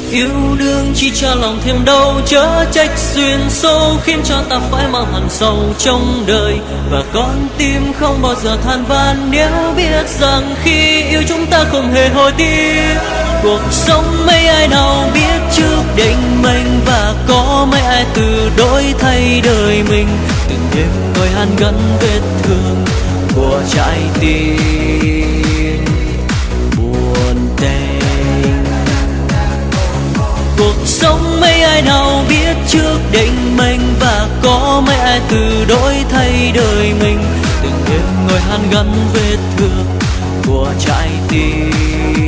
Yêu đương chỉ cho lòng thêm đau, chớ trách duyên số khiến cho ta phải mang hằn sâu trong đời. Và con tim không bao giờ than van nếu biết rằng khi yêu chúng ta không hề hồi tiếc. Cuộc sống mấy ai nào biết trước định mình, và có mấy ai từ đổi thay đời mình. Từng đêm ngồi hàn gắn vết thương của trái tim buồn tênh. Cuộc sống mấy ai nào biết trước định mình, và có mấy ai từ đổi thay đời mình. Từng đêm ngồi hàn gắn vết thương của trái tim.